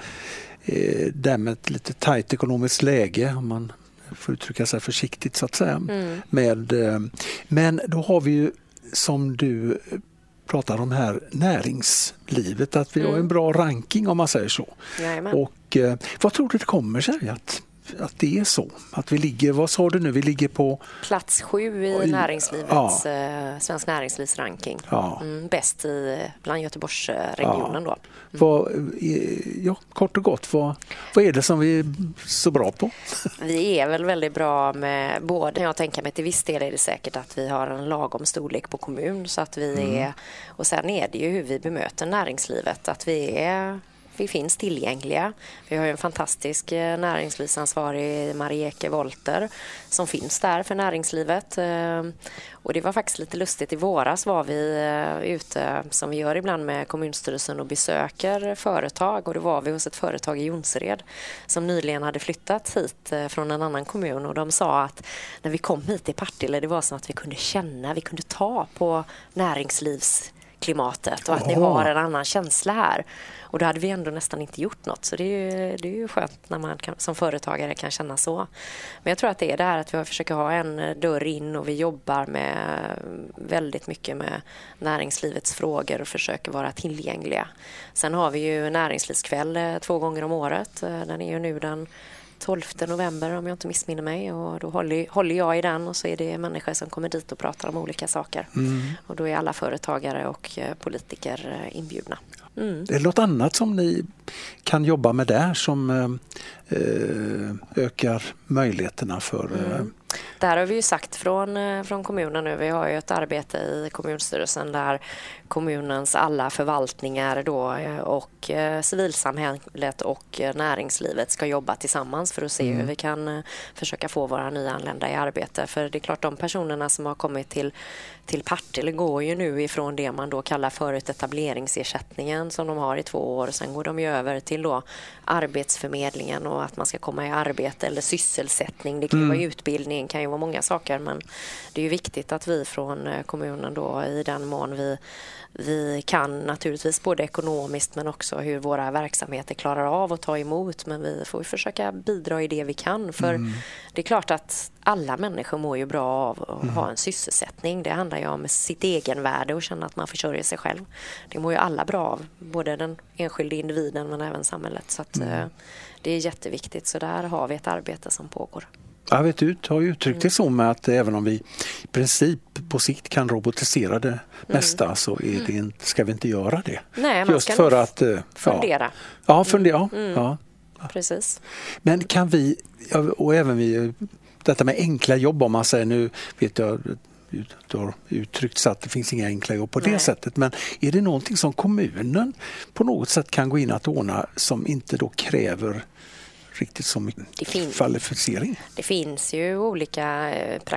där med ett lite tajt ekonomiskt läge om man får uttrycka sig försiktigt så att säga. Mm. Med, men då har vi ju som du pratar om här näringslivet att vi mm. har en bra ranking om man säger så. Jajamän. Och vad tror du det kommer sig att att det är så? Att vi ligger, vad sa du nu? Vi ligger på plats sju i Oj, näringslivets, ja. eh, svensk näringslivsranking. Ja. Mm, bäst i bland Göteborgsregionen ja. då. Mm. Vad, ja, kort och gott, vad, vad är det som vi är så bra på? Vi är väl väldigt bra med både, jag tänker mig till viss del är det säkert att vi har en lagom storlek på kommun så att vi mm. är, och sen är det ju hur vi bemöter näringslivet, att vi är Vi finns tillgängliga. Vi har ju en fantastisk näringslivsansvarig Marieke Volter som finns där för näringslivet. Och det var faktiskt lite lustigt. I våras var vi ute, som vi gör ibland med kommunstyrelsen och besöker företag. Och då var vi hos ett företag i Jonsered som nyligen hade flyttat hit från en annan kommun. Och de sa att när vi kom hit till Partille, det var som att vi kunde känna, vi kunde ta på näringslivs klimatet och att ni har en annan känsla här. Och då hade vi ändå nästan inte gjort något. Så det är ju, det är ju skönt när man kan, som företagare kan känna så. Men jag tror att det är det här att vi försöker ha en dörr in och vi jobbar med väldigt mycket med näringslivets frågor och försöker vara tillgängliga. Sen har vi ju näringslivskväll två gånger om året. Den är ju nu den tolfte november om jag inte missminner mig, och då håller, håller jag i den, och så är det människor som kommer dit och pratar om olika saker. Mm. Och då är alla företagare och politiker inbjudna. Mm. Det är något annat som ni kan jobba med där som eh, ökar möjligheterna för... Mm. Eh, Där har vi ju sagt från, från kommunen nu, vi har ju ett arbete i kommunstyrelsen där kommunens alla förvaltningar då och eh, civilsamhället och eh, näringslivet ska jobba tillsammans för att se mm. hur vi kan eh, försöka få våra nyanlända i arbete. För det är klart, de personerna som har kommit till, till Partille går ju nu ifrån det man då kallar för ett etableringsersättningen som de har i två år. Sen går de ju över till då arbetsförmedlingen och att man ska komma i arbete eller sysselsättning. Det kan ju mm. vara utbildning, kan ju vara många saker, men det är ju viktigt att vi från kommunen då i den mån vi Vi kan naturligtvis både ekonomiskt men också hur våra verksamheter klarar av att ta emot, men vi får försöka bidra i det vi kan, för mm. det är klart att alla människor mår ju bra av att mm. ha en sysselsättning. Det handlar ju om sitt egen värde och känna att man försörjer sig själv. Det mår ju alla bra av, både den enskilda individen men även samhället, så att, mm. det är jätteviktigt, så där har vi ett arbete som pågår. Jag vet, du har ju uttryckt det så med att även om vi i princip på sikt kan robotisera det mesta mm. så är det inte, ska vi inte göra det. Nej, man just ska för att fundera. Ja, ja fundera. Mm. Ja. Precis. Men kan vi, och även vi, detta med enkla jobb, om man säger, nu vet jag du har uttryckt så att det finns inga enkla jobb på Nej. det sättet, men är det någonting som kommunen på något sätt kan gå in att ordna som inte då kräver riktigt så mycket det fin- kvalificering? Det finns ju olika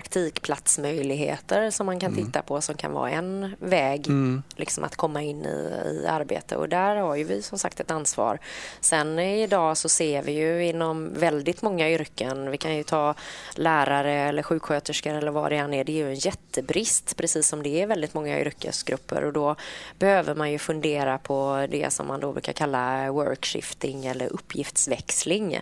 praktikplatsmöjligheter som man kan mm. titta på, som kan vara en väg mm. liksom att komma in i, i arbete, och där har ju vi som sagt ett ansvar. Sen idag så ser vi ju inom väldigt många yrken, vi kan ju ta lärare eller sjuksköterskor eller vad det än är, det är ju en jättebrist, precis som det är väldigt många yrkesgrupper, och då behöver man ju fundera på det som man då brukar kalla workshifting eller uppgiftsväxling,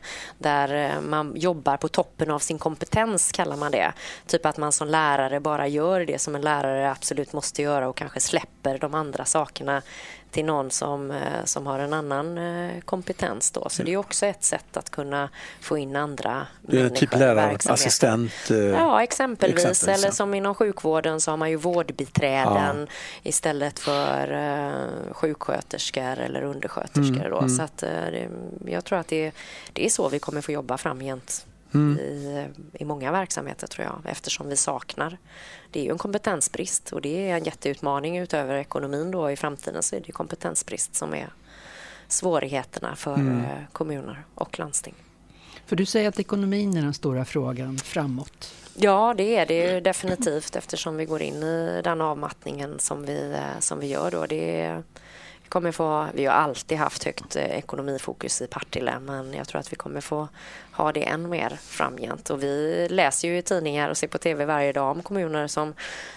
där man jobbar på toppen av sin kompetens, kallar man det. Typ att man som lärare bara gör det som en lärare absolut måste göra och kanske släpper de andra sakerna till någon som, som har en annan kompetens då. Så det är också ett sätt att kunna få in andra människor. Typ lärarassistent? Ja, exempelvis. exempelvis. Eller som inom sjukvården så har man ju vårdbiträden ja. istället för uh, sjuksköterskor eller undersköterskor. Mm, då. Mm. Så att, uh, det, jag tror att det, det är så vi kommer få jobba framgent. Mm. I, i många verksamheter, tror jag, eftersom vi saknar. Det är ju en kompetensbrist, och det är en jätteutmaning utöver ekonomin då. I framtiden så är det kompetensbrist som är svårigheterna för mm. kommuner och landsting. För du säger att ekonomin är den stora frågan framåt. Ja, det är det ju definitivt, eftersom vi går in i den avmattningen som vi, som vi gör då. Det är kommer få, vi har alltid haft högt ekonomifokus i Partille, men jag tror att vi kommer få ha det än mer framgent. Och vi läser ju i tidningar och ser på tv varje dag om kommuner som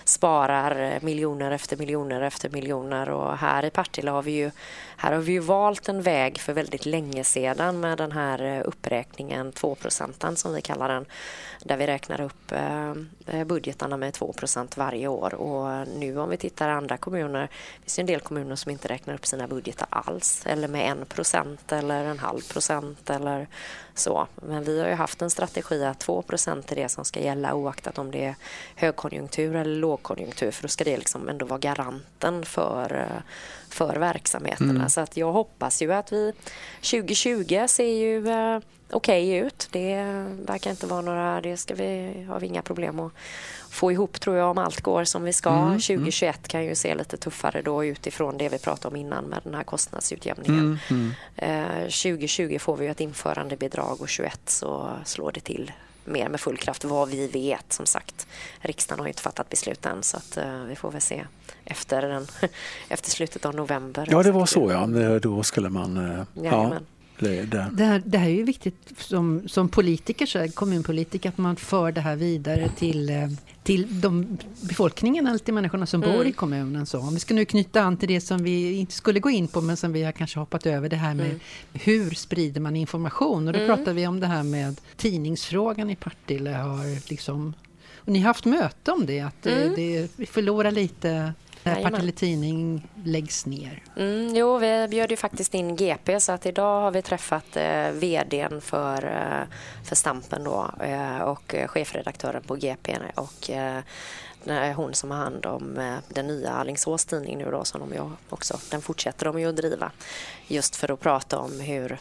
sparar miljoner efter miljoner efter miljoner, och här i Partille har vi ju här har vi ju valt en väg för väldigt länge sedan med den här uppräkningen två procent som vi kallar den, där vi räknar upp eh, budgetarna med två procent varje år. Och nu om vi tittar i andra kommuner, det finns en del kommuner som inte räknar upp sina budgetar alls, eller med en procent eller en halv procent eller så. Men vi har ju haft en strategi att två procent är det som ska gälla oaktat om det är högkonjunktur eller lågkonjunktur, för då ska det liksom ändå vara garanten för, för verksamheterna. Mm. Så att jag hoppas ju att vi tjugo tjugo ser ju eh, okej okay ut. Det verkar inte vara några, det ska vi, har vi inga problem att få ihop, tror jag, om allt går som vi ska. Mm. tjugo tjugoett kan ju se lite tuffare då utifrån det vi pratade om innan med den här kostnadsutjämningen. Mm. Mm. Eh, tjugo tjugo får vi ett införandebidrag, och tjugoett så slår det till mer med full kraft, vad vi vet. Som sagt, riksdagen har ju inte fattat beslut än, så att uh, vi får väl se efter, den, efter slutet av november. Ja, det var så, ja. Då skulle man... Uh, ja. Det, det, här, det här är ju viktigt som, som politiker, så här, kommunpolitiker, att man för det här vidare till, till de, befolkningen, eller till människorna som mm. bor i kommunen. Så. Om vi ska nu knyta an till det som vi inte skulle gå in på, men som vi har kanske hoppat över, det här med mm. hur sprider man information. Och då mm. pratar vi om det här med tidningsfrågan i Partille har liksom Och ni har haft möte om det, att Mm. det, det, vi förlorar lite när Jajamän. Partille Tidning läggs ner. Mm, jo, vi bjöd ju faktiskt in G P, så att idag har vi träffat eh, vdn för, eh, för Stampen då, eh, och eh, chefredaktören på G P och eh, hon som har hand om eh, den nya Alingsås tidning nu då, som de ju också, den fortsätter de ju att driva, just för att prata om hur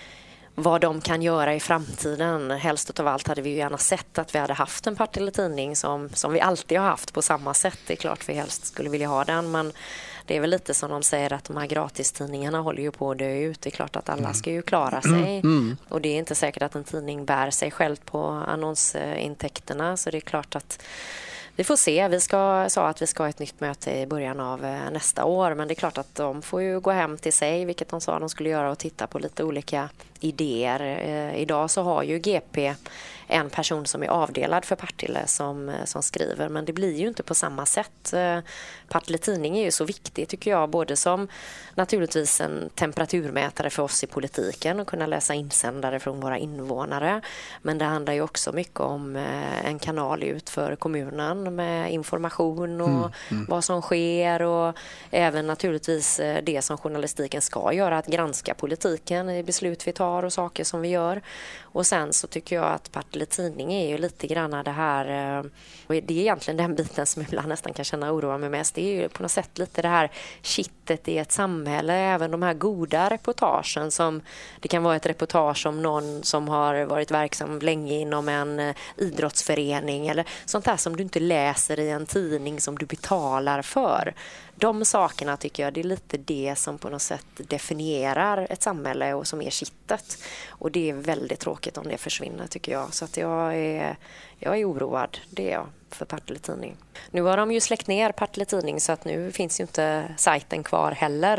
vad de kan göra i framtiden. Helst av allt hade vi ju gärna sett att vi hade haft en Partille Tidning som, som vi alltid har haft på samma sätt. Det är klart vi helst skulle vilja ha den, men det är väl lite som de säger att de här gratistidningarna håller ju på att dö ut. Det är klart att alla ska ju klara sig. Mm. Och det är inte säkert att en tidning bär sig själv på annonsintäkterna, så det är klart att vi får se. Vi ska, sa att vi ska ha ett nytt möte i början av nästa år, men det är klart att de får ju gå hem till sig, vilket de sa de skulle göra, och titta på lite olika idéer. Eh, idag så har ju G P en person som är avdelad för Partille som, som skriver, men det blir ju inte på samma sätt. Eh, Partille Tidning är ju så viktig, tycker jag, både som naturligtvis en temperaturmätare för oss i politiken och kunna läsa insändare från våra invånare, men det handlar ju också mycket om eh, en kanal ut för kommunen med information och mm, mm. vad som sker, och även naturligtvis eh, det som journalistiken ska göra, att granska politiken i beslut vi tar och saker som vi gör. Och sen så tycker jag att Partille Tidning är ju lite grann det här, och det är egentligen den biten som ibland nästan kan känna oroa mig mest, det är ju på något sätt lite det här kittet i ett samhälle, även de här goda reportagen, som det kan vara ett reportage om någon som har varit verksam länge inom en idrottsförening eller sånt där som du inte läser i en tidning som du betalar för. De sakerna tycker jag, det är lite det som på något sätt definierar ett samhälle och som är kittet. Och det är väldigt tråkigt om det försvinner, tycker jag. Så att jag är, jag är oroad, det är jag, för Partille Tidning. Nu har de ju släckt ner Partille Tidning, så att nu finns ju inte sajten kvar heller.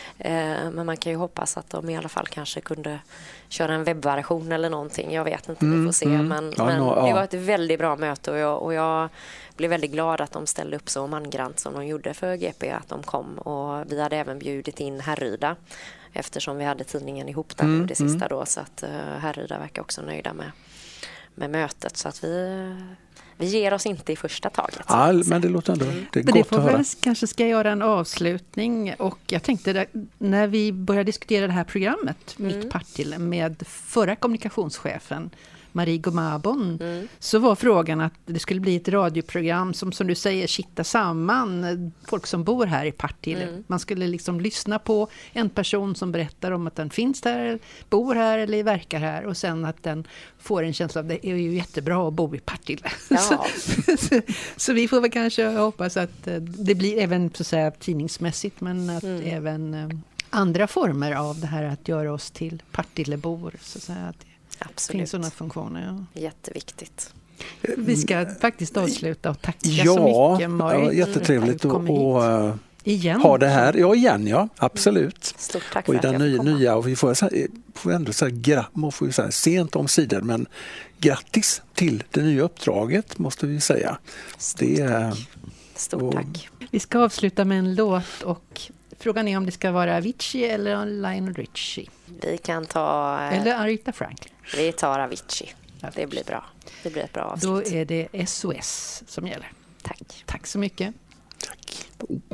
Eh, men man kan ju hoppas att de i alla fall kanske kunde köra en webbversion eller någonting. Jag vet inte, mm, vi får se. Mm. Men, ja, men no, ja. Det var ett väldigt bra möte, och jag, och jag blev väldigt glad att de ställde upp så mangrant som de gjorde för G P, att de kom. Och vi hade även bjudit in Härryda, eftersom vi hade tidningen ihop där mm, det sista mm. då, så att uh, Härryda verkar också nöjda med, med mötet, så att vi, vi ger oss inte i första taget. Ja, men det låter ändå det är men gott det får att höra. Väl, kanske ska göra en avslutning, och jag tänkte där, när vi började diskutera det här programmet mm. Mitt Partille med förra kommunikationschefen Marie Gomabon, mm. så var frågan att det skulle bli ett radioprogram som, som du säger, kitta samman folk som bor här i Partille. Mm. Man skulle liksom lyssna på en person som berättar om att den finns där, bor här eller verkar här, och sen att den får en känsla av det är ju jättebra att bo i Partille. Ja. så, så, så vi får väl kanske hoppas att det blir även så att säga tidningsmässigt, men att mm. även andra former av det här att göra oss till Partillebor, så att säga, att det Absolut. Finns sådana funktioner. Ja. Jätteviktigt. Vi ska faktiskt avsluta och tacka ja, så mycket, Marit. Ja, jättetrevligt att och, igen. ha det här. Ja, igen, ja. Absolut. Stort tack och för i den nya, nya, och vi får, får ändå säga, man får ju säga sent om sidan, men grattis till det nya uppdraget, måste vi säga. Stort det tack. Stort och, tack. Vi ska avsluta med en låt, och frågan är om det ska vara Avicii eller Lionel Richie. Vi kan ta... Eller Aretha Franklin. Vi tar Avicii. Det blir bra. Det blir ett bra avslut. Då är det S O S som gäller. Tack. Tack så mycket. Tack.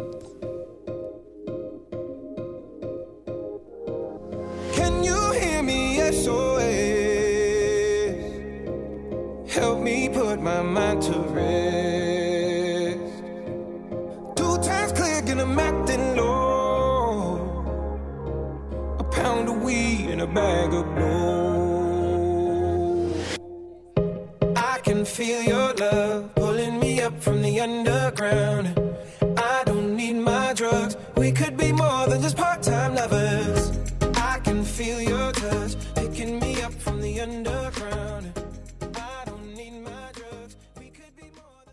Can you hear me? S O S. Help me put my mind to rest. Two times clear, and I'm acting low. Pound of weed in a bag of blow. I can feel your love pulling me up from the underground. I don't need my drugs. We could be more than just part